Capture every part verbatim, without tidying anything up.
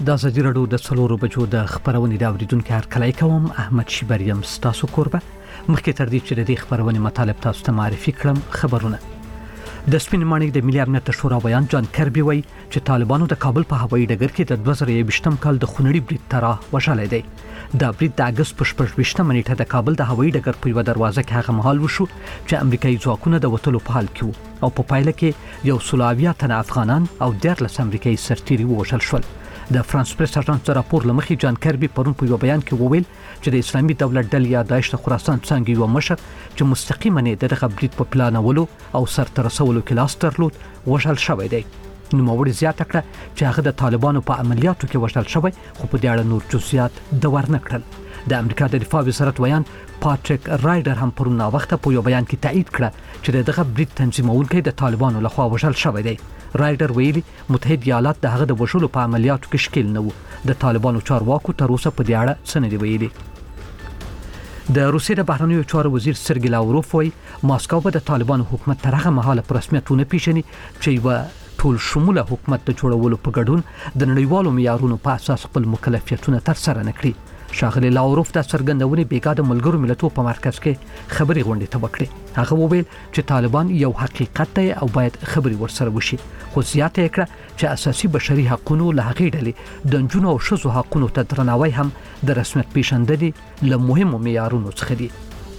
د ازادي راډیو د څلورو بجو د خبرونې د اوریدونکو هرکلی کوم. احمد شیبریم ستاسو کوربه. مخکې تر دې چې د خبرونې مطالب تاسو ته معرفي کړم، خبرونه د سپین ماڼۍ د ملي امنیت شورا بیان جان کربي وایي چې طالبانو د کابل په هوایي ډګر کې د دوه زره یوویشتم کال د خونړي برید ترا وشاله دی. د برید د اگست په شپږویشتمه نیټه د کابل د هوایي ډګر په یوه دروازه کې هغه مهال وشو چې امریکایي ځواکونه د وټلو په حال کې وو او په پایله کې یو سل او اویا تنه افغانان او دیارلس امریکایي سرتیري ووژل شول. د فرانس پریس اژانس د راپور لمخې جان کربي پرون په یو بیان کې وویل چې د اسلامي دولت ډلې یا داعش د خراسان څنګه یو مشر چې مستقیما نه دغه برید په پلانولو او سرته رسولو کې لاس درلود وژل شوی دی. نوموړي زیاته کړه چې هغه د طالبانو په عملیاتو کې وژل شوی، خو په دې اړه نور جزئیات د ورنه کړل. د امریکا د دفاع وزارت ویان پاتریک رایډر هم پرون وخت په یو بیان کې تایید کړه چې دغه برید تنظیمونکي د طالبانو لخوا وژل شوی دی. رایډر ویلي متحده ایالات د هغه د وژلو په عملیاتو کې شکیل نه وو. د طالبانو چارواکو تر اوسه په دې اړه څه نه دی ویلي. د روسیې د بهرنیو چارو وزیر سرګی لاوروف وایي ماسکو به د طالبانو حکومت تر هغه مهاله په رسمیت ونه پیژني چې یو ټول شموله حکومت د جوړولو په ګډون د نړیوالو معیارونو په اساس خپل مکلفیتونه تر سره نه کړي. شاغلی لاوروف د څرګندونې بیګا د ملګرو ملتونو په مرکز کې خبري غونډې ته وکړې. هغه وویل چې طالبان یو حقیقت دی او باید خبري ورسره وشي، خو زیاته کړه چې اساسي بشري حقوقو له هغې ډلې د نجونو او ښځو حقوقو ته درناوی هم د رسمیت پیژندنې له مهمو معیارونو څخه دی.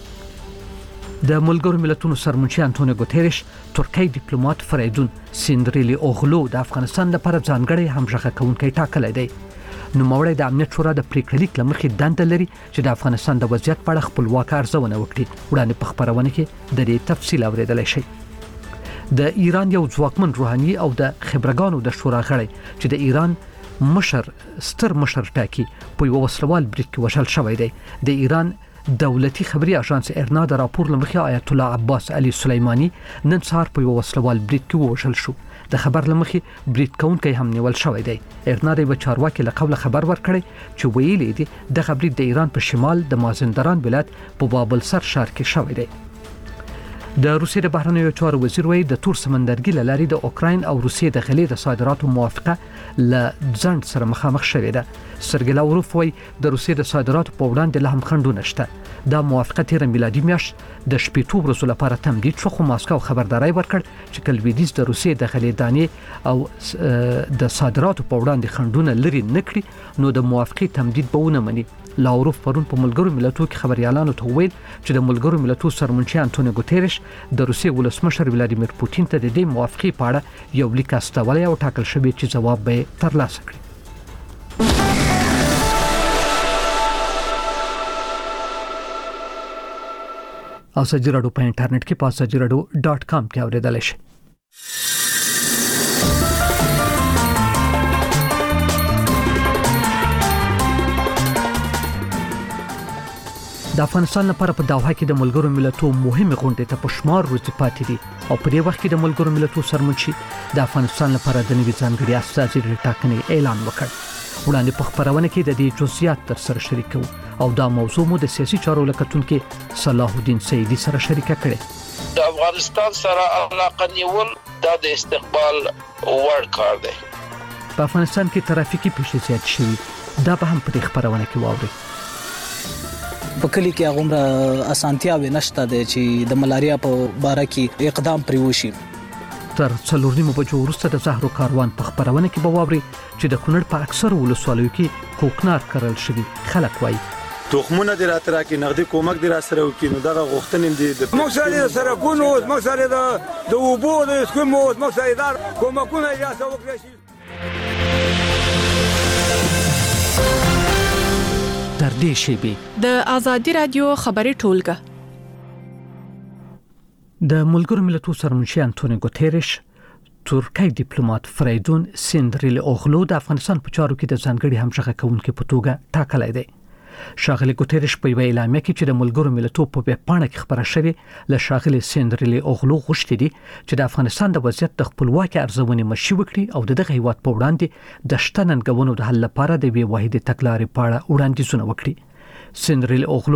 د ملګرو ملتونو سرمنشي انټونیو ګوتيريش ترکی ډیپلوماټ فریدون سیندریلی اوغلو د افغانستان لپاره ځانګړی همغږی کوونکی ټاکلی دی. نوموړی د امنیت شورا د پریکړې لیک لمخې دنده لري چې د افغانستان د وضعیت په اړه خپلواک ارزونه وکړي. وړاندې په خبرونه کې د دې تفصیل اوریدلای شئ. د ایران یو ځواکمن روحاني او د خبرګانو د شورا غړی چې د ایران مشر ستر مشر ټاکي په یو وسلوال برید کې وژل شوی دی. د ایران دولتي خبري اژانس ارنا د راپور لمخې آیت الله عباس علي سلیمانی نن سهار په یو وسلوال برید کې وژل شو. د خبر لمخې برید کوونکی هم نیول شوی دی. ارنا د چارواکي له قبل خبر ورکړی چې ویلي دی د برید د ایران په شمال د مازندران ولایت په بابل سر ښار کې شوی دی. د روسیې د بهرنیو چارو وزیر وایي د تور سمندرګي له لارې د اوکراین او روسیې د غلې د صادراتو موافقه له ځنډ سره مخامخ شوې ده. سرګی لاوروف وایي د روسیې د صادراتو په وړاندې له هم خنډونه شته. دا موافقه تیر میلادي میاشت د شپږ ورځې لپاره تمدید شو، خو ماسکو خبرداري ورکړ چې کلویدیز د روسیې د غلې دانې او د صادراتو په وړاندې خنډونه لري نکړي نو د موافقه تمدید به ونه مني. لاوروف پرون په ملګرو ملتونو کې خبريالانو ته ویل چې د ملګرو ملتونو سرمنشي انټونیو ګوتيريش د روسیې ولسمشر ولادیمیر پوتین ته د دې موافقه په اړه یو لیک استولی او ټاکل شوی چې جواب به ترلاسه کړي. او ازادي راډیو په انټرنیټ کې په ازادي راډیو ډاټ کام کې اوریدلای شئ. د افغانستان لپاره په دوحه کې د ملګرو ملتونو مهمه غونډه ته په شمار ورځې پاتې دي او په دې وخت کې د ملګرو ملتونو سرمنشي د افغانستان لپاره د نوي ځانګړي استازي ټاکنې اعلان وکړ. وړاندې په خبرونه کې د دې جزئیات تر سره شریکو او دا موضوع مو د سیاسي چارو لکتونکو صلاح الدین سیدی سره شریکه کړې. د افغانستان سره علاقه نیول د استقبال وړ کار دی. په افغانستان کې ترافیکي پیښې زیات شوي، دا به هم په خبرونه کې واوري. په کلی کې هغه اسانتیا و نشته چې د ملاریا په باره کې اقدام پرې وشي. تر څلور نیمو بجو وروسته د زهرو کاروان په خبرونه کې به واوري چې د کونړ په اکثر ولسوالیو کې کوکنار کرل شوی. خلک وایي تخمونه د راترا کې نقدي کومک د را سره وکینو دغه غوښتنې دي د مخالفه سره کونو مخالفه د وبو د سکمو مخالفه کومکونه اجازه وکړي شي. تر دې شی د ازادي رادیو خبري ټولګه د ملګرو ملتونو سرمنشي انټونیو ګوتيريش ترکی ډیپلوماټ فریدون سیندریلی اوغلو د افغانستان په چارو کې د ځانګړي همغږي کوونکي په توګه ټاکلی دی. شاغلی ګوتيريش په وینا اعلامیه کې چې د ملګرو ملتونو په ویبپاڼه کې خبره شوې له شاغلی سیندریلی اوغلو غوښتي دي چې د افغانستان د وضعیت د خپلواکي ارزونې مشي وکړي او دغه هیواد په وړاندې د شته ننګونو د حل لپاره د وی واحد تګلارې په اړه وړاندیزونه وکړي. سیندریلی اوغلو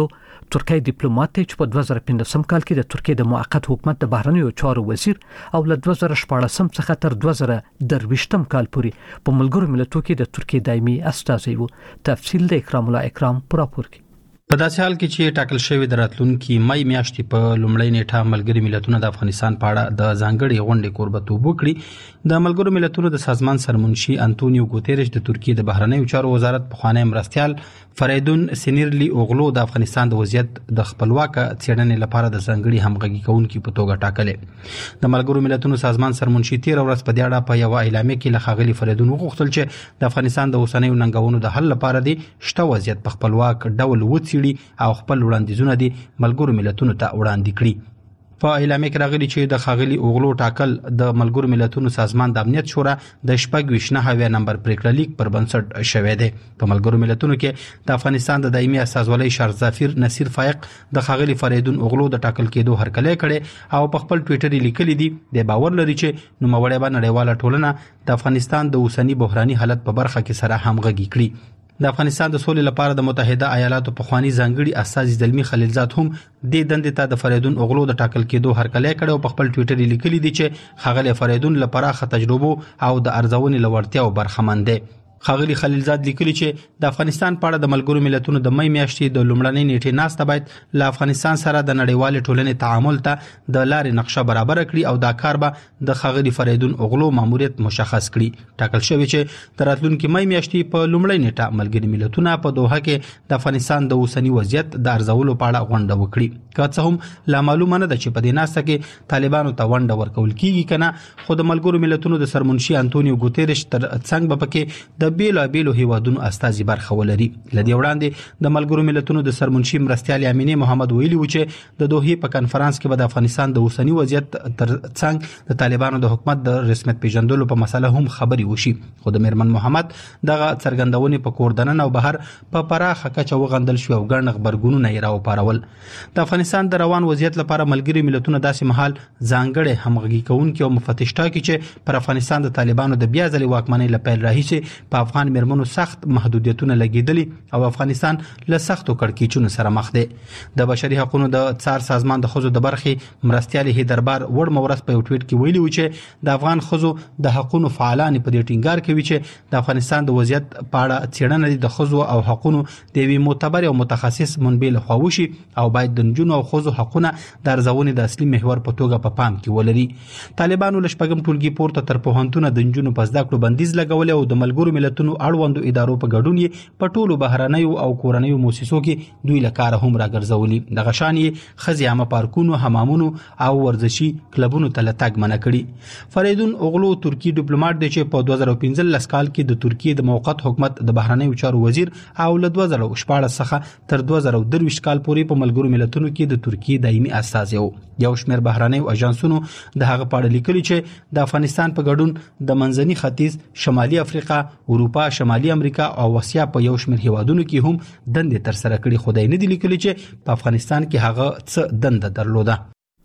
ترکیه ډیپلوماټ چې په دوه زره پنځم کال کې د ترکیه د موقت حکومت د بهرنیو چارو وزیر او له دوه زره شپاړسم څخه تر دوه زره درویشتم کال پورې په ملګرو ملتونو کې د ترکیه دایمي استازی وو. تفصیل د اکرام الله اکرام پر راپور کې. په داسې حال کې چې ټاکل شوی د راتلونکي مای میاشتې په لومړۍ نیټه ملګري ملتونه د افغانستان په اړه د ځانګړي غونډې کوربتوب وکړي، د ملګرو ملتونو د سازمان سرمنشي انټونیو ګوتریش د ترکیه د بهرنیو چارو وزارت پخوانی مرستیال فریدون سینیرلی اوغلو د افغانستان د وضعیت د خپلواک څېړنې لپاره د ځانګړي همغږي کوونکي په توګه ټاکلې. د ملګرو ملتونو سازمان سرمنشي تیر ورځ په دې اړه په یو اعلامیه کې له ښاغلي فریدون وغوښتل چې د افغانستان د اوسنیو ننګونو د حل لپاره د شته وضعیت په خپلواک ډول وڅېړي او خپل وړاندیزونه دي ملګرو ملتونو ته وړاندې کړي. په اعلامیه کې راغلي چې د ښاغلي اوغلو ټاکل د ملګرو ملتونو سازمان د امنیت شورا د شپږ ویشت نهه نمبر پریکړه لیک پر بنسټ شوی دی. په ملګرو ملتونو کې د افغانستان د دایمي استازولۍ شارظافیر نصیر فایق د ښاغلي فریدون اوغلو د ټاکل کېدو هرکلی کړي او په خپل ټویټر لیکلي دي د باور لري چې نوموړی به نړیواله ټولنه د افغانستان د اوسني بحراني حالت په برخه کې سره همغږي کړي. د افغانستان د سولې لپاره د متحده ایالاتو پخوانی ځانګړي استازي زلمی خلیلزاد هم د دندې ته د فریدون اوغلو د ټاکل کېدو هرکلی کړي او په خپل ټویټر لیکلي دي چې ښاغلی فریدون له پراخه تجربو او د ارزونې له وړتیاو برخمن دی. ښاغلي خلیلزاد لیکلي چې د افغانستان په اړه د ملګرو ملتونو د مې میاشتې د لومړنۍ نیټې ناسته باید له افغانستان سره د نړیوالې ټولنې تعامل ته د لارې نقشه برابر کړي او دا کار به د ښاغلي فریدون اوغلو ماموریت مشخص کړي. ټاکل شوی چې د راتلونکي مې میاشتې په لومړۍ نیټه ملګري ملتونه په دوحه کې د افغانستان د اوسني وضعیت د ارزولو په اړه غونډه وکړي. که څه هم لا معلومه نه ده چې په دې ناسته کې طالبانو ته ونډه ورکول کیږي کنه، خو د ملګرو ملتونو د سرمنشي انټونیو ګوتریش تر څنګ به پکې د بیلابیلو هیوادونو استازي برخه ولري. لدې وړاندې د ملګرو ملتونو د سرمنشي مرستیال امینه محمد ویلي و چې د دوحې په کنفرانس کې به د افغانستان د اوسني وضعیت تر څنګ د طالبانو د حکومت د رسمیت پیژندلو په مسله هم خبري وشي، خو د میرمن محمد دغه څرګندونې په کور دننه او بهر په پراخه کچه وغندل شو او ګڼ خبرګونونه یې راوپارول. د افغانستان د روان وضعیت لپاره ملګري ملتونه داسې مهال ځانګړي همغږي کوونکي او مفتش ټاکي چې پر افغانستان د طالبانو د بیا ځلې واکمنۍ له پیل راهیسې په افغان میرمنو سخت محدودیتونه لګیدلي او افغانستان له سختو کړکېچونو سره مخ دی. د بشري حقوقو د څار سازمان د ښځو د برخې مرستیال هی دربار وړ مورس په یو ټویټ کې ویلي و چې د افغان ښځو د حقوقو فعالان په دې ټینګار کوي چې د افغانستان د وضعیت په اړه څېړنه د ښځو او حقوقو د یوې معتبر او متخصص منبع لخوا وشي او باید د نجونو او ښځو حقوقونه د ارزونې د اصلي محور په توګه په پام کې ولري. طالبانو له شپږم ټولګي پورته تر پوهنتونه د نجونو په زده کړو بندیز لګولې او د ملګرو ملتونو اړوندو ادارو په ګډون یې په ټولو بهرنیو او کورنیو مؤسسو کې دوی له کاره هم راګرځولي. دغه شان یې ښځې عامه پارکونو، حمامونو او ورزشي کلبونو ته له تګ منع کړي. فریدون اوغلو ترکی ډیپلوماټ دی چې په دوه زره پنځلس کال کې د ترکیې د موقت حکومت د بهرنیو چارو وزیر او له دوه زره شپاړس څخه تر دوه زره درویشت کال پورې په ملګرو ملتونو کې د ترکیې دایمي استازی و. یو شمېر بهرنیو اجنسونو د هغه په اړه لیکلي چې د افغانستان په ګډون د منځني ختیځ، شمالي افریقا، اروپا، شمالي امریکا او اسیا په یو شمېر هیوادونو کې هم دندې تر سره کړي، خو دای نه دي لیکلي چې په افغانستان کې هغه څه دنده درلوده.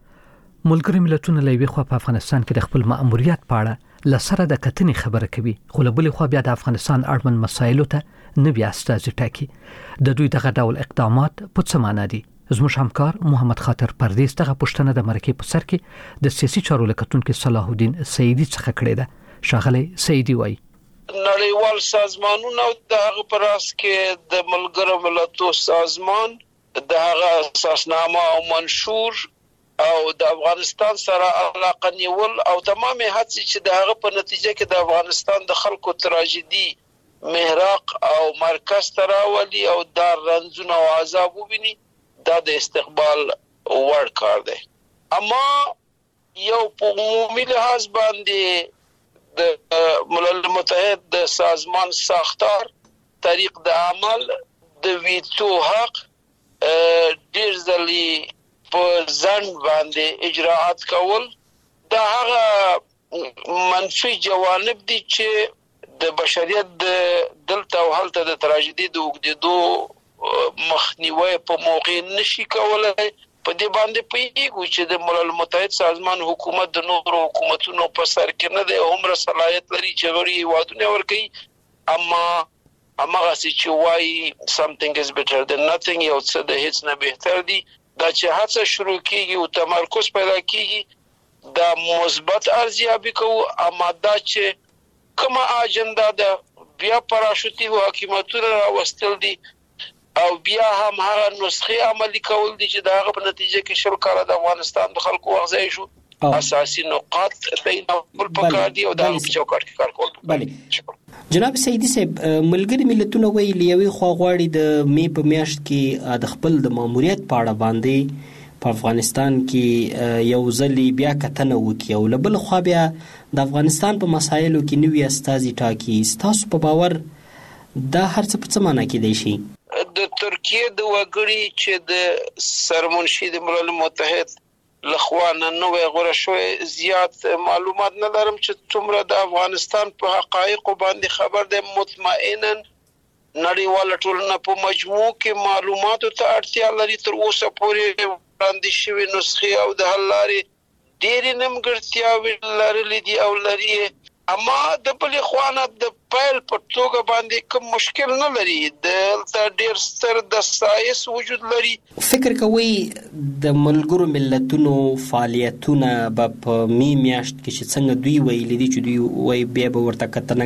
ملګري ملتونه له یوې خوا په افغانستان کې د خپل مأموریت په اړه لسره د کتنې خبره کوي، خو له بلې خوا بیا د افغانستان اړوند مسایلو ته نوي استازي ټاکي. د دوی دغه ډول اقدامات په څه معنا دي؟ زموږ همکار محمد خاطر پردیس دغه پوښتنه د مرکې په سر کې د سیاسي چارو لکتونکو صلاح الدین سیدی څخه کړې ده. ښاغلی سیدی وایي نړیوال سازمانونه د هغه پر اس کې د ملګرو ملتونو سازمان د هغه اساسنامه او منشور او د افغانستان سره علاقه نیول او تمامه هڅې چې د هغه په نتیجه کې د افغانستان د خلکو تراژیدي محراق او مرکز تراولي او دار رنځونه او عذاب وبیني، دا د استقبال وړ کار دی. اما یو په عمومي لحاظ باندې د ملل متحد د سازمان ساختار طریق د عمل د ویتو حق ډیر ځلې په ځان باندې اجراءات کول دا هغه منفي جوانب دي چې د بشریت د دلته او هلته د تراژیدي د وګړو مخنیوي په موقع نشي کولای. په دې باندې پیږو چې د ملل متحد سازمان حکومت د نورو حکومتونو په سر کې نه دی، عمر صلاحیت لري چې غړي وادونه ورکړي، اما امغه چې وای something is better than nothing، یو څه د هیڅ نه بهتر دی. دا چې هڅه شروع کیږي او تمرکز پیدا کیږي دا مثبت ارزیابي کوو. اما دا چې کومه اجنډا ده بیا پراشوتي حکومتونه راوستل دي او بیا هم هغه نسخه عملی کول دي چې دا هغه په نتیجه کې شل کاله د افغانستان د خلکو وغځای شو. اساسي نقاط بینول پکار دي او دا په چوکاټ کې کار کول. بله جناب سیدی صاحب، ملګری ملتونه وایي لیوي خوا غواړي د می په میاشت کې د خپل د ماموریت په اړه باندې په افغانستان کې یو ځلی بیا کتنه وکړي او له بل خوا بیا د افغانستان په مسایلو کې نوي استازي ټاکي. ستاسو په باور دا هر څه په څه معنی کېدای شي؟ د ترکیه د وګړي چې د سرمنشي د ملل متحد لخوا نن نوې غوړه شوې زیات معلومات نه لرم چې څومره د افغانستان په حقایق باندې خبر ده. مطمئنا نړیواله ټولنه په مجموع کې معلوماتو ته اړتیا لري. تر اوسه پورې وړاندې شوی نسخې او د حل لارې ډېرې نیمګړتیاوې لرلې دي او لري. اما د بلې خوا نه د پیل په توګه باندې کوم مشکل نه لري. دلته ډېر ستر د سایس وجود لري. فکر کوي د ملګرو ملتونو فعالیتونه به په می میاشت کې چې څنګه دوی ویلي دي چې دوی وایي بیا به ورته کتنه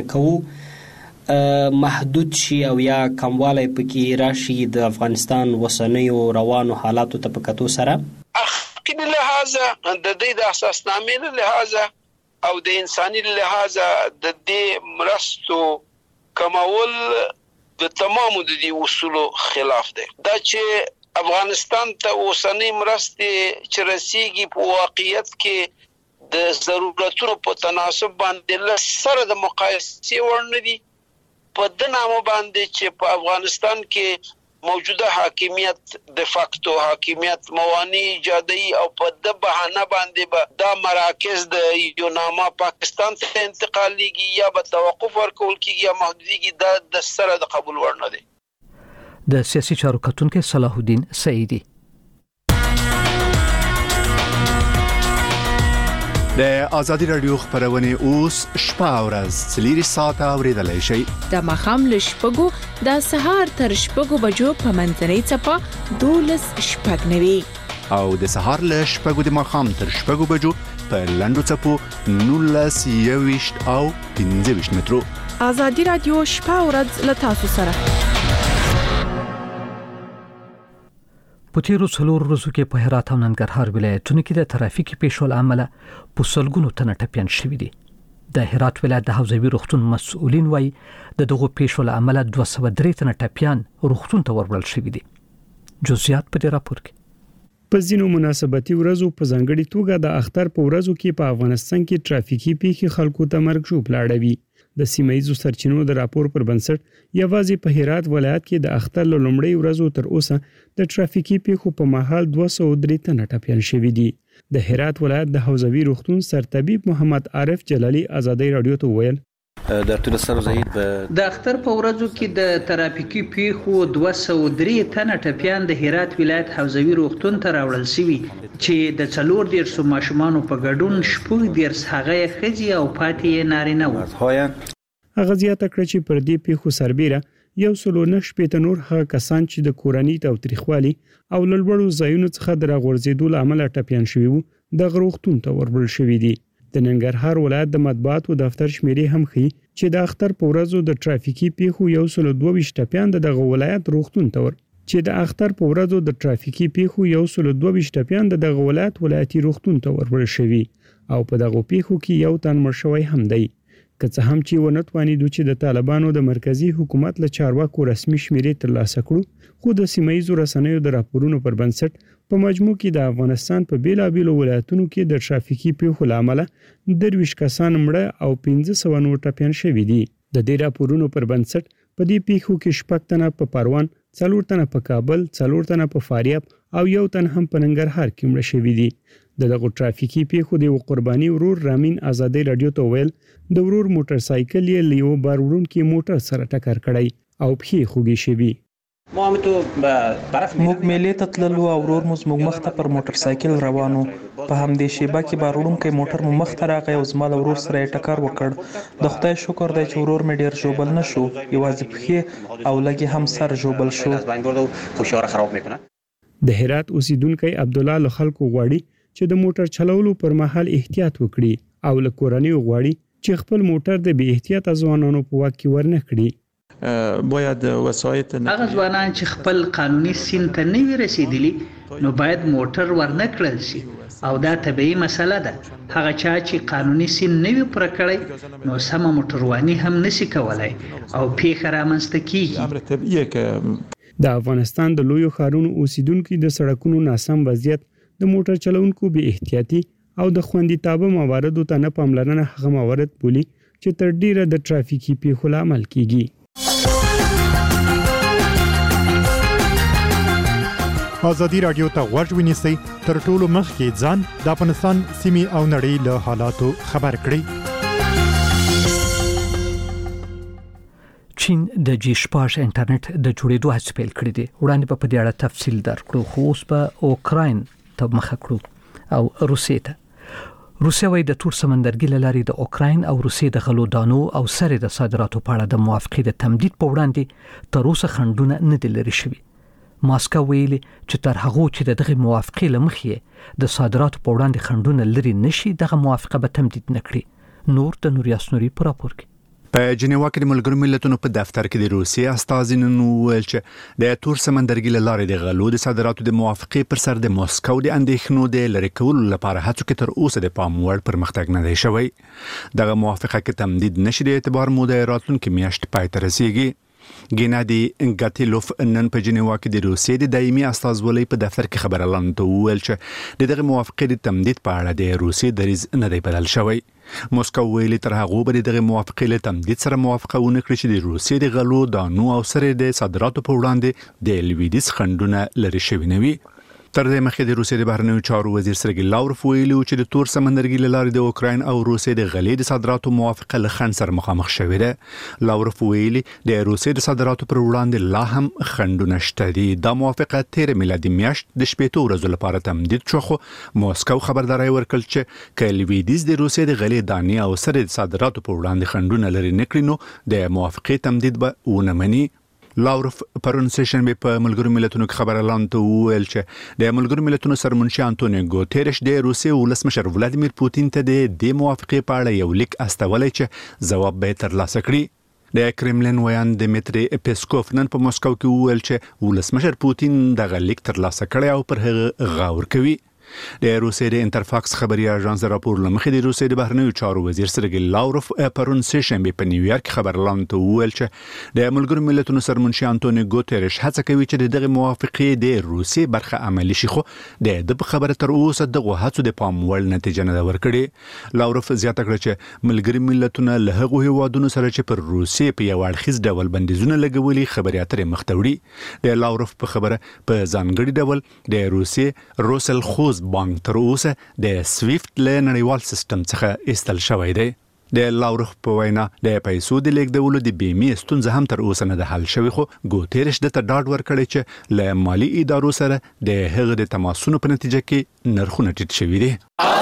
کوو محدود شي او یا کموالی پکې راشي د افغانستان وسنیو روانو حالاتو ته په کتو سره؟ اخلاقي لحاظه د دې د اساسنامې له لحاظه او د انساني لحاظه د دې مرستو کمول د تمامو د دې اصولو خلاف دی. دا چې افغانستان ته اوسنۍ مرستې چې رسیږي په واقعیت کې د ضرورتونو په تناسب باندې له سره د مقایسې وړ نه دي. په د نامه باندې چې په افغانستان کې موجوده حاکمیت د فاکتو حاکمیت موانع ایجادي او په د بهانه باندې به دا مراکز د یو نامه پاکستان ته انتقالېږي یا به توقف ورکول کېږي یا محدودېږي، دا د سره د قبول وړ نه دی. د سیاسي چارو کتونکي صلاح الدین سعیدی. د ازادي رادیو خبرونه اوس شپه او ورځ څلور ساعته اوریدلای شئ. د مخام له شپږو د سهار تر شپږو بجو په منځنۍ څپه دولس شپږ نوي او د سهار له شپږو د مخام تر شپږو بجو په لنډو څپو نولس یويشت او پنځه ویشت مترو. ازادي رادیو شپه او ورځ له تاسو سره. په تیرو څلورو ورځو کې په هرات او ننګرهار ولایتونو کې د ترافیکي پیښو له امله په سلګونو تنه ټپیان شوي دي. د هرات ولایت د حوزوي روغتون مسؤلین وایي د دغو پیښو له امله دوه سوه درې تنه ټپیان روغتون ته ورول شوي دي. جزئیات په دې راپور کې. په ځینو مناسبتي ورځو په ځانګړي توګه د اختر په ورځو کې په افغانستان کې ترافیکي پیښې خلکو ته مرګ ژوبل اړوي. د سیمایي سرچینو د راپور پر بنسټ یوازې په هرات ولایت کې د اختر له لومړۍ ورځو تر اوسه د ترافیکي پیښو په مهال دوه سوه درې تنه ټپیان شوي دي. د هرات ولایت د حوزوي روغتون سرطبیب محمد عارف جلالی ازادي رادیو ته ویل ډاکټر سر زهید د اختر په ورځو کې د ترافیکي پیښو دوه سوه درې تنه ټپیان د هرات ولایت حوزوي روغتون ته راوړل شوي چې د څلور دیرشو ماشومانو په ګډون شپږ دیرش هغه ښځې او پاتې نارینه وو. هغه زیاته کړه چې پر دې پیښو سربیره یو سلو نه شپېته نور هغه کسان چې د کورنۍ تاوتریخوالي او لوړو ځایونو څخه د راغورځېدو له امله ټپیان شوي وو د روغتون ته وربل شوي دي. د ننګرهار ولایت د مطبوعاتو دفتر شمیرې هم ښیي چې د اختر په ورځو د ترافیکي پیښو یو سل دوه ویشت ټپیان د دغه ولایت روغتون ته ور چې د اختر په ورځو د ترافیکي پیښو یو سل دوه ویشت ټپیان د دغه ولایت ولایتي روغتون ته ورول شوي او په دغه پیښو کې یو تن مړ شوی هم دی. که څه هم چې ونه توانیدو چې د طالبانو د مرکزی حکومت له چارواکو رسمي شمیرې ترلاسه کړو، خو د سیمایي رسنیو د راپورونو پر بنسټ په مجموع کې د افغانستان په بیلابیلو ولایتونو کې د ترافیکي پیښو له امله درویشت کسان مړه او پنځه سوه نور ټپیان شوي دي. د دې راپورونو پر بنسټ په دې پیښو کې شپږ تنه په پروان، څلور تنه په کابل، څلور تنه په فاریاب او یو تن هم په ننګرهار کې مړه شوي دي. د دغه ترافیکي پیښو د قرباني ورور رامین ازادي رادیو ته ویل د ورور موټر سایکل یې لیو بار وړونکي موټر سره ټکر کړی او پښې خوږې شوي. موږ میلې ته تللو او ورور مو زموږ مخ ته پر موټر سایکل روانو په همدې شیبه کې بار وړونکی موټر مو مخ ته راغی او زما له ورور سره یې ټکر وکړ. د خدای شکر دی چې ورور مې ډېر ژوبل نه شو، یوازې پښې او لږې هم سر ژوبل شو. د هرات اوسیدونکی عبدالله له خلکو غواړي چې د موټر چلولو پر مهال احتیاط وکړي او له کورنۍ غواړي چې خپل موټر د بې احتیاطه ځوانانو په واک کې ورنه کړي. باید وسایط هغه ځوانان چې خپل قانوني سین ته نه وي رسیدلی نو باید موټر ورنه کړل شي او دا طبيعي مسله ده. هغه چا چې قانوني سین نه وي پوره کړی نو سمه موټرواني هم نشي کولای او پیښه رامنځته کیږي. د افغانستان د لویو ښارونو اوسیدونکو د سړکونو ناسم وضعیت د موټر چلونکو بې احتیاطي او د خوندیتابه مواردو ته نه پاملرنه هغه موارد بولي چې تر ډیره د ترافیکي پیښو لامل کیږي. ازادي رادیو ته غوږ ونیسئ تر ټولو مخکې ځان د افغانستان سیمې او نړۍ له حالاتو خبر کړئ. چین د جی شپږ انټرنیټ د جوړېدو هڅې پیل کړې دي. وړاندې په دې اړه تفصیل درکړو، خو اوس په اوکراین ته مخه کړو او روسیې ته. روسیه وايي د تور سمندرګي له لارې د اوکراین او روسیې د غلو دانو او سرې د صادراتو په اړه د موافقې د تمدید په وړاندې تر اوسه خنډونه نه دي لري شوي. ماسکو ویلي چې تر هغه چې دغه موافقې لمخې د صادراتو په وړاندې خنډونه لري نشي دغه موافقه به تمدید نکړي. نور د نور یاسنوري پر راپور کې په جنیوا کې د ملګرو ملتونو په دفتر کې د روسیې استازي نن وویل چې د تور سمندرګي له لارې د غلو د صادراتو د موافقې پر سر د موسکو د اندېښنو د لرې کولو لپاره هڅو کې تر اوسه د پام وړ پرمختګ نه دی شوی. دغه موافقه کې تمدید نشي د اعتبار موده راتلونکي میاشت پای ته رسیږي. ګینادي انګاتیلوف نن په جنیوا کې د روسیې د دایمي استازولۍ په دفتر کې خبر اعلان وویل چې دغه موافقې د تمدید په اړه د روسیې دریځ نه دی بدل شوی. موسکو ویلي تر هغه به دغه موافقې له تمدید سره موافقه ونه کړي چې د روسیې د غلو دانو او سرې د صادراتو په وړاندې د لویدیځ خنډونه لري شوی نه وي. تر دې مخکې د روسیې د بهرنیو چارو وزیر سرګی لاوروف ویلي چې د تور سمندرګي له لارې د اوکراین او روسیې د غلې د صادراتو موافقه له خنډ سره مخامخ شوې ده. لاوروف ویلي د روسیې د صادراتو پر وړاندې لا هم خنډونه شته دي. دا موافقه تیر میلادي میاشت د شپږ ورځې لپاره تمدید شو، خو موسکو خبرداري ورکړه چې ک لویدیځ د روسیې د غلې دانې او سرې د صادراتو پر وړاندې خنډونه لري نکړي نو د موافقې تمدید به ونه مني. لاوروف پرون سیشن په ملګرو ملتونو کې خبر اعلان ته وویل چې د ملګرو ملتونو سرمنشي انټونیو ګوتيرش د روسیې ولسمشر ولادیمیر پوتین ته د دې موافقې په اړه یو لیک استولی چې ځواب به ترلاسه کړي. د کرملین ویان دمیتری پیسکوف نن په مسکو کې وویل چې ولسمشر پوتین دغه لیک ترلاسه کړی او پر هغه غور کوي. د روسیې د انټرفاکس خبري اژانس راپور لمخې د روسیې د بهرنیو چارو وزیر سرګی لاوروف پرون سیشنبه په نیویارک خبر اعلان ته وویل چې د ملګرو ملتونو سرمنشي انټونیو ګوتيرش هڅه کوي چې دغه موافقې د روسیې برخه عملی شي، خو د د خبره تر اوسه دغه هڅو د پام وړ نتیجه نه ورکړي. لاوروف زیاته کړه چې ملګري ملتونه له هغو هیوادونو سره چې پر روسیې په یو اړخیز ډول بندیزونه لګولي خبري اترې مختوړي. د لاوروف په خبره په ځانګړي ډول د روسیې روسل خوز بانک تر اوسه د سویفت له نړیوال سیستم څخه ایستل شوی دی. د لاوروف په وینا د پیسو د لیږدولو د بیمې ستونزه هم تر اوسه نه ده حل شوی، خو ګوتيرش د ته ډاډ ورکړی چې له مالی ادارو سره د هغه د تماسونو په نتیجه کې نرخونه ټیټ شوي دي.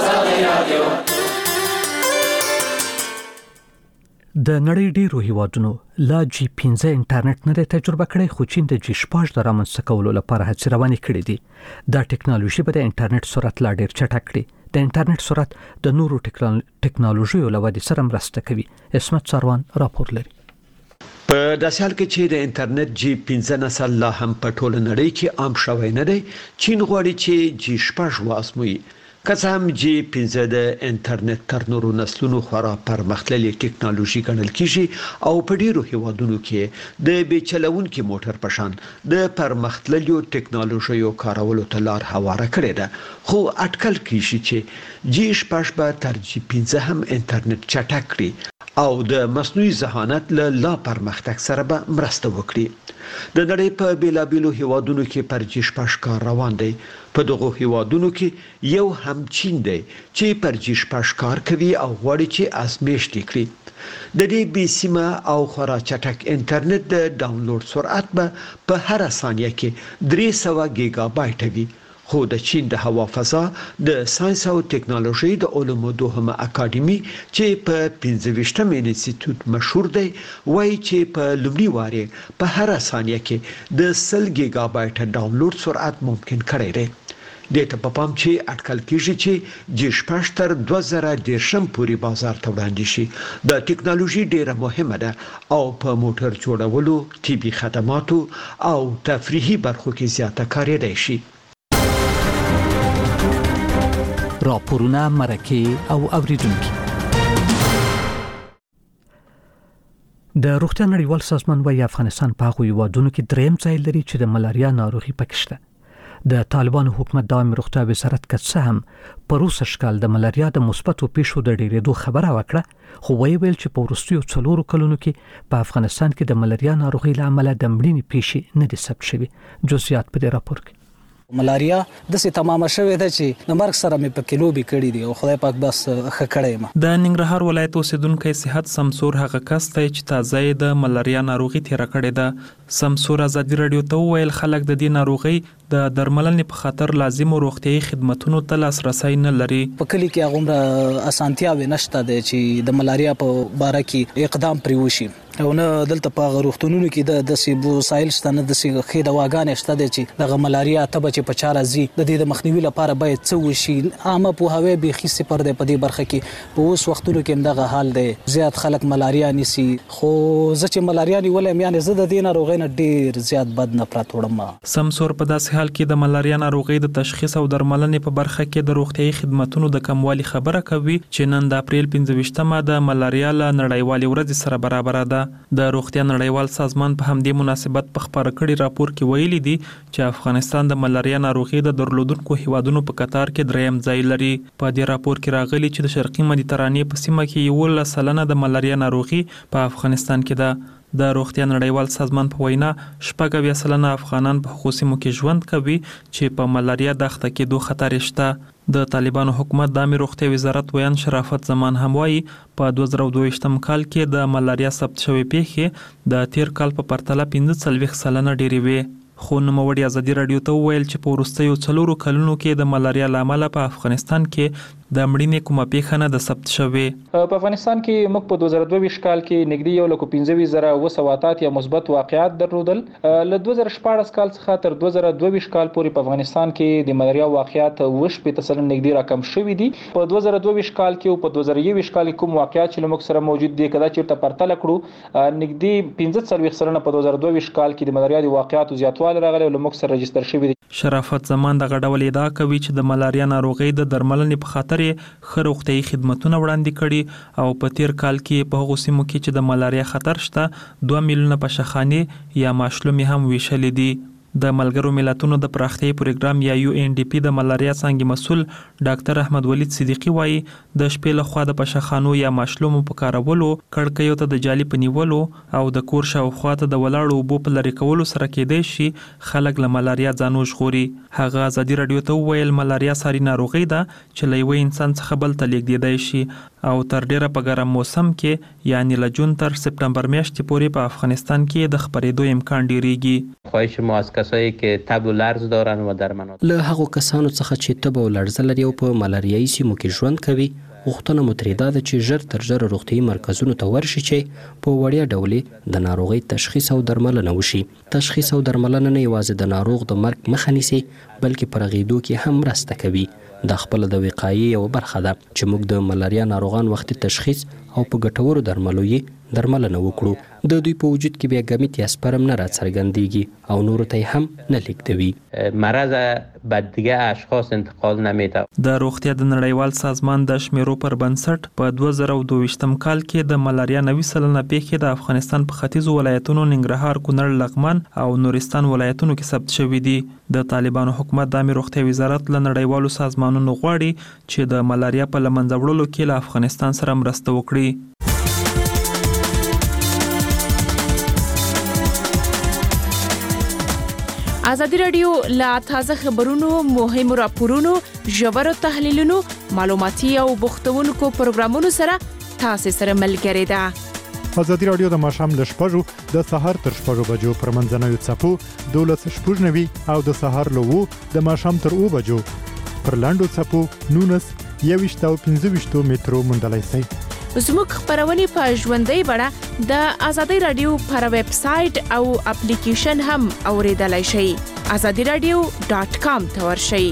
د نړۍ ډیرو هیوادونو لا جی پنځه انټرنیټ نه تجربه کړی، خو چین د جی شپږ د رامنځته کولو لپاره هڅې روانې کړې دي. دا ټکنالوژي به د انټرنیټ سرعت لا ډیر چټک کړي. د انټرنیټ سرعت د نورو ټکنالوژیو له ودې سره مرسته کوي. اسمت سروان راپور لري. په داسې حال کې چې د انټرنیټ جی پنځه نسل لا هم په ټوله نړۍ کې عام شوی نه دی، چین غواړي چې جی شپږ واسموي. که څه هم جی پنځه د انټرنیټ تر نورو نسلونو خورا پرمختللې ټکنالوژي ګڼل کیږي او په ډیرو هیوادونو کې د بیچلونکو موټر په شان د پرمختللو ټکنالوژیو کارولو ته لار هواره کړې ده، خو اټکل کیږي چې جی شپږ به تر جی پنځه هم انټرنیټ چټک کړي او د مصنوعي ذهانت له لا پرمختګ سره به مرسته وکړي. د نړۍ په بیلابیلو هیوادونو کې پر جی شپږ کار روان دی. په دغه هیوادونو کې یو هم چین دی چې پر جی شپږ کار کوي او غواړي چې ازمېشت کړي. د دې بې سیمه او خورا چټک انټرنیټ د ډاونلوډ سرعت به په هر ثانیه کې درې سوه ګیګا بایټ وي، خو د چین د هوا فضا د ساينس او ټکنالوژي د علومو دوهمه اکاډمي چې په پنځه ویشتم انسټیټیوټ مشهور دی وایي چې په لومړي واره په هر ثانیه کې د سل گیگا بایټ ډاونلوډ سرعت ممکن کړی دی. دته په پام چې اټکل کیږي چې جی شپږ تر دوه زره دیرشم پورې بازار ته وړاندې شي. د ټکنالوژي ډیره مهمه ده او په موټر جوړولو، طبي خدماتو او تفریحي برخو کې زیاته کارېدای شي. راپورونه، مرکه او اوریدونکو. د روغتیا نړیوال سازمان وايي افغانستان په هغو هیوادونو کې دریم ځای لري چې د ملاریا ناروغي پکې شته. د طالبانو حکومت د عامه روغتیا وزارت کڅ هم په روسي شکل د ملاریا د مثبتو پیښو د ډیرېدو خبره وکړه، خو ویل چې په وروستیو څلورو کلونو کې په افغانستان کې د ملاریا ناروغي له امله د مړینې پیښې نه دي ثبت شوي. جزئیات په دې راپور کې. ملاریا د سي تمامه شوې ده چې د مرګ سره مې په کیلو به کړی دی او خدای پاک بس ښه کړی ما. د ننګرهار ولایت اوسیدونکو صحت سمسور هغه کس ته چې تازه د ملاریا ناروغي تیر کړی ده. سمسور ازادي رادیو ته ویل خلک د دې ناروغي د درملنې په خاطر لازم روغتيایي خدماتونو ته لاسرسي نه لري. په کلی کې هغه اسانتیا ونشته ده چې د ملاریا په باره کې اقدام پرې وشي او نه دلته په غروختونونو کې د دسي وسایل شته، نه دسي خې دواګانې شته چې د ملاریا ته چې په چاره زی د دې د مخنیوي لپاره باید څه وشي. عامه په هوی به خي صفر ده په دې برخه کې په اوس وختونو کې دغه حال دی. زیات خلک ملاریا نسی، خو زه چې ملاریا نیولم یعنی زه د دې ناروغۍ نه ډیر زیات بد نفرت وړم. سمسور په داسې حال کې د ملاریا ناروغۍ د تشخیص او درملنې په برخه کې د روغتيایي خدماتونو د کموالي خبره کوي چې نن د اپریل پنځه ویشتمه د ملاریا له نړیوالې ورځې سره برابر ده. د روغتیا نړیوال سازمان په همدې مناسبت په خبره کړي راپور کې ویلي دي چې افغانستان د ملاریا ناروغي د درلودونکو هیوادونو په قطار کې دریم ځای لري. په دې راپور کې راغلي چې د شرقي مدیترانې په سیمه کې یو سلنه د ملاریا ناروغي په افغانستان کې ده. د روغتیا نړیوال سازمان په وینا شپږ اویا سلنه افغانان په هغو سیمو کې ژوند کوي چې په ملاریا د اخته کېدو خطر شته. د طالبانو حکومت د عامه روغتیا وزارت ویان شرافت زمان هم وایي په دوه زره دوه ویشتم کال کې د ملاریا ثبت شوې پیښې د تیر کال په پرتله پنځه څلوېښت سلنه ډېرې وې. خو نوموړي ازادي رادیو ته وویل چې په وروستیو څلورو کلونو کې د ملاریا له امله په افغانستان کې د مړینې کومه پیښه نه ده ثبت شوې. په افغانستان کې موږ په دوه زره دوه ویشت کال کې نږدې یو لک پنځه ویشت زره اوه سوه اتات یا مثبت واقعات درلودل. له دوه زره شپاړس کال څخه تر دوه زره دوه ویشت کال پورې په افغانستان کې د ملاریا واقعات اوه شپېته سلنه نږدې راکم شوي دي. په دوه زره دوه ویشت کال کې او په دوه زره یو ویشت کال کې کوم واقعات چې موږ سره موجود دي کدا چیرته پرتله کړو نږدې پنځه څلوېښت سلنه په دوه زره دوه ویشت کال کې د ملاریا د واقعاتو زیاتوالی راغلی او موږ سره رجستر شوی دی. شرافت زمان د غډول ادعا کوي چې د ملاریا ناروغي د درملنې په خاطر خه روغتيایي خدماتونه وړاندې کړي او په تیر کال کې په هغو سیمو کې چې د ملاریا خطر شته دوه میلیونه پشخانې یا ماشلومې هم ویشلې دي. د ملګرو ملتونو د پراختیايي پروګرام یا یو ان ډي پی د ملاریا څنګه مسول ډاکټر احمد ولید صدیقی وایي د شپې له خوا د پشخانو یا ماشلومو په کارولو، کړکیو ته د جالي پنیولو او د کور شاوخوا ته د ولاړو اوبو په لرې کولو سره کېدای شي خلک له ملاریا ځان وژغوري. هغه ازادي رادیو ته وویل ملاریا ساري ناروغي ده چې له یوه انسان څخه بل ته لیږدېدای شي او تر ډیره په ګرم موسم کې یعنی له جون تر سپتمبر میاشتې پورې په افغانستان کې د خپرېدو امکان ډیریږي. خواهش ما از کسایی که تب و لرز دارن و در مناطق له هغو کسانو څخه چې تب او لرزه لري او په ملاریایي سیمو کې ژوند کوي غوښتنه مو ترې دا ده چې ژر تر ژره روغتیایي مرکزونو ته ورشي چې په وړیا ډول د ناروغۍ تشخیص او درملنه وشي. تشخیص او درملنه نه یوازې د ناروغ د مرګ مخه نیسي بلکې په رغېدو کې هم مرسته کوي. د خپل د وقایې یو برخه ده چې موږ د ملاریا ناروغان وختي تشخیص او په ګټورو درملو یې درملنه وکړو. د دوی په وجود کې بیا ګمیت یا سپرم نه راڅرګندېږي او نورو ته هم نه لیږدوي. مرض به دیگه اشخاص انتقال نمیده. د روغتیا د نړیوال سازمان د شمیرو پر بنسټ په دوه زره دوه ویشتم کال کې د ملاریا نوي سلنه پیښې د افغانستان په ختیځو ولایتونو ننګرهار، کونړ، لغمان او نورستان ولایتونو کې ثبت شوي دي. د طالبانو حکومت د عامه روغتیا وزارت له نړیوالو سازمانونو غواړي چې د ملاریا په له منځه وړلو کې له افغانستان سره مرسته وکړي. ازادي رادیو لا تازه خبرونو، مهمو راپورونو، ژورو تحلیلونو، معلوماتي او بوختونکو پروګرامونو سره تاسو سره ملګری ده. ازادي رادیو د ماشام ل شپږو د سهار تر شپږو بجو پر منځنوي څپو دولس شپږ نوي او د سهار له وو د ماشام تر او بجو پر لاندو څپو نونس یويشت او پنځه ویشت میټرو مونډلای سي. زموږ خبرونه په ژوندۍ بڼه د ازادي رادیو پر ویب سټ او اپلیکیشن هم اوریدلای شئ. azadi radio dot com ته ورشئ.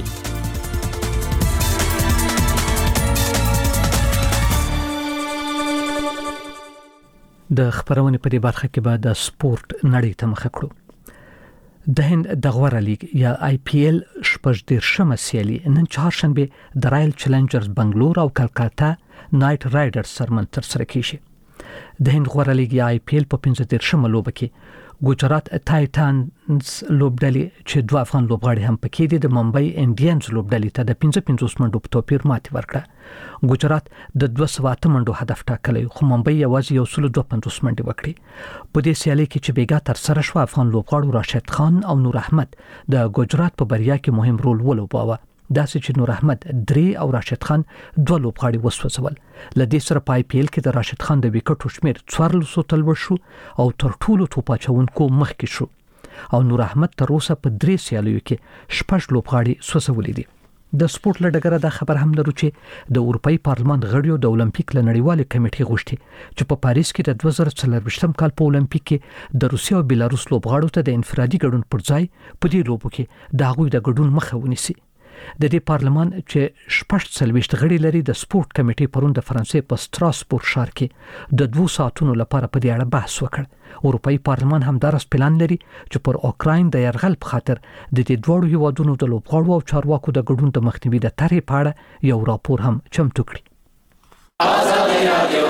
د خبرونه په دې برخه کې به د سپورت نړۍ ته مخ کړو. د هند د غوړه لیگ یا آی پی ایل شپږ دیرشمه سیالي نن چهارشنبه د رایل چیلنجرز بنگلور او کلکاتا نایټ رایډرز سره تر سره کیږي. د هند غوړه لیگ یا آی پی ایل په پنځه دیرشمه لوبه کې ګوجرات ټایټانز لوبډلې چې دوه افغان لوبغاړي هم پکې دي د ممبئی انډینز لوبډلې ته د پنځه پنځوس منډو په توپیر ماتې ورکړه. ګوجرات د دوه سوه اته منډو هدف ټاکلی خو ممبئی یوازې یو سل دوه پنځوس منډې وکړې. په دې سیالي کې چې بیګا تر سره شو افغان لوبغاړو راشد خان او نور احمد د ګوجرات په بریا کې مهم رول ولوباوه. داسې چې نور احمد درې او راشد خان دوه لوبغاړي وسوځول. لدې سره په آی پی ایل کې د راشد خان د وکټو شمیر څوارلس تل ورشو او تر ټولو توپ اچونکو مخکې شو او نور احمد تر اوسه په درې سیالیو کې شپږ لوبغاړي سوځولي دي. د سپورت لډګره د خبر هم لرو چې د اروپאי پارلمان غړیو د اولمپیک لنړیوالې کمیټې غوښتي چې په پاریس کې د دوه زره څلورویشتم کال په اولمپیک کې د روسیا او بیلاروس لوبغاړو ته د انفرادي ګډون پر ځای په دې لوبو کې د هغوی د ګډون مخه ونیسي. د دې پارلمان چې شپږ څلويشت غړي لري د سپورت کمیټې پرون د فرانسې په ستراسبورګ ښار کې د دوه ساعتونو لپاره په دې اړه بحث وکړ. اروپאי پارلمان هم دارس پلان لري چې پر اوکراین د يرغل په خاطر د دې دوه هیوادونو د لوبغاړو او چارواکو د ګډون د مخنیوي د طرحې په اړه یو راپور هم چمتو کړي. ازادي رادیو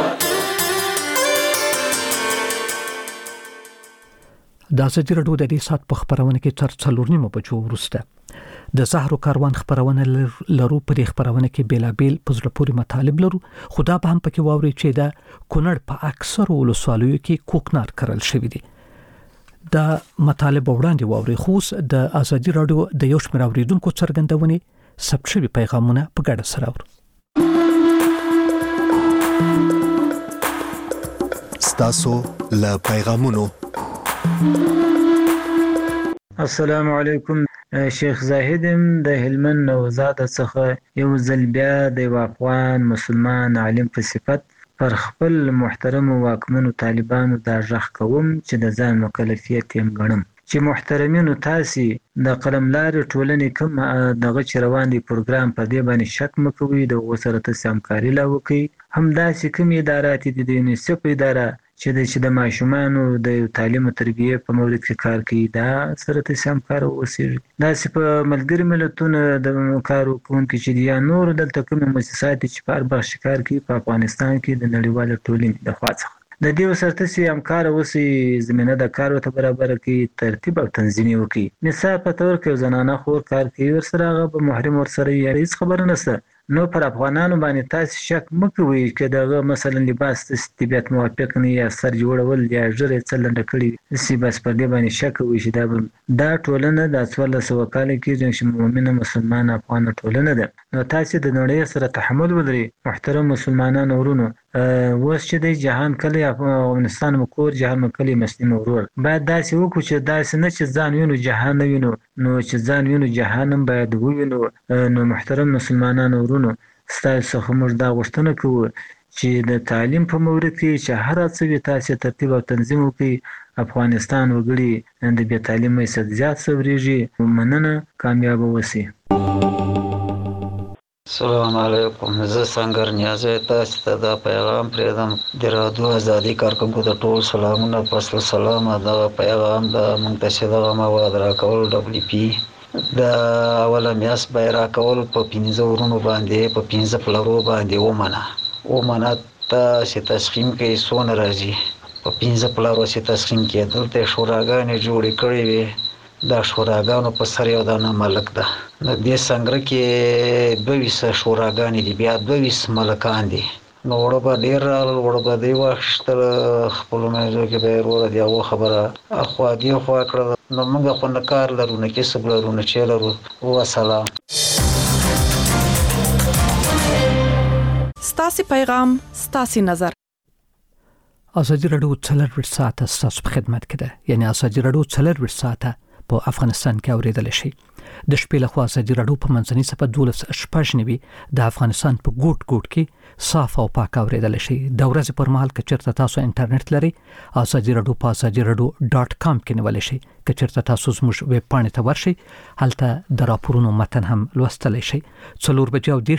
د ازادي رادیو د دې سات په خبرونه کې تر څلور نیمه بجو وروسته د زهرو کاروان خبرونه لرو. په دې خبرونه کې بیلابیل په زړه پورې مطالب لرو. خدا به هم پکې واوري چې د کونړ په اکثر ولسوالیو کې کوکنار کرل شوی دی. د مطالب وړاندې واوري خوس د ازادي رادیو د یو شمېر اوریدونکو څرګندونې ثبت شوي پیغامونه په ګډه سره اورو. ستاسو له پیغامونو. السلام علیکم. شیخ زاهدم د هلمند نوزاد څخه یو ځل بیا د افغان مسلمان عالم په صفت پر خپل محترم واکمنو طالبانو دا ژغ کوم چې د ځان مکلفیت یې ګڼم چې محترمینو تاسو د قلملارې ټولنې کوم دغه چې روان دی پروګرام په دې باندې شک مکوي د وسره تاسو همکاري لا وکي. همداسې کوم ادارات دي د یونیسف اداره چې د چې د ماشومانو د تعلیم او تربیه په مورد کې کار کوي دا سره تاسو همکار اوسئ. دا چې په ملګری ملتونو د کار کوونکو چې دی نور دلته کوم مؤسسات چې په اړه شکار کوي په افغانستان کې د نړیوال ټولنې د خوا څخه د دې سره تاسو همکار اوسئ. زمينه د کار ته برابر کې ترتیب او تنظیم وکړي. مثال په تور کې زنانه خور کار کوي ورسره هغه محرم ورسره یې هیڅ خبر نشته. نو پر افغانانو باندې تاسو شک مکوئ چې دغه مثلا لباس د طبيعت موافق نه یا سر جوړول یا ژړې څلنده کړي سی بس پر دې باندې شک وي چې دا دا ټولنه د څوارلس سوه کال کې چې مؤمنه مسلمان افغان ټولنه ده. نو تاسو د نړۍ سره تحمل ولرئ. محترم مسلمانانو ورونو اوس چې د جهان کلی افغانستان مکور جهان کلی مسلمان ورور باید داسې وکړو چې داسې نه چې ځان وینو جهان وینو نو چې ځان وینو جهان باید وینو. نو محترم مسلمانانو ورونو ستاسو څخه موږ دا غوښتنه کوو چې د تعلیم په مورد کې چې هر څه تاسو ترتیب او تنظیم وکړي. افغانستان وګړي د بې تعلیمۍ څخه زیات سوریږي. مننه، کامیاب اوسئ. السلام علیکم. زه څنګه نیازه تاسو ته دا پیغام پرېدم د رادیو ازادي کارکونکو د ټول سلامونه پس سلام. دا پیغام د منتشر دغه مواد راکول دبليو پی د اوله میاس بیرا کول په پنځه ورونو باندې په پنځه پلرو باندې ومنه ومنه ته چې تسخیم کې سون راځي په پنځه پلرو چې تسخیم کې دلته شوراګانې جوړې کړې وي. دا شوراګانو په سر یو د ملک ده. د دې څنګه کې دوه ویس شوراګانې دي بیا دوه ویس ملکان دي. نو وړه به ډېر وړه به دی واخیستل خپلو منځو کې به یې وروره د یوه خبره خوا دې خوا کړه. نو موږ خو نه کار لرو نه کسب لرو نه چې لرو. وسلام. ستاسې پیغام ستاسې نظر. ازادي رادیو څلور ساعته ستاسو په خدمت کې ده، یعنی ازادي رادیو څلور ساعته په افغانستان کې اوریدل شي. د شپې له خوا ازادي رادیو په منځنۍ صفحه دولس شپږ نوي د افغانستان په ګوټ ګوټ کې صاف او پاک اوریدل شي. د ورځې پر مهال که چېرته تاسو انټرنیټ لرئ، ازادي رادیو په ازادي رادیو ډاټ کام کې نیول شي. که چېرته تاسو زموږ ویب پاڼې ته ورشئ، هلته د راپورونو متن هم لوستلی شئ. څلور بجې او دېرش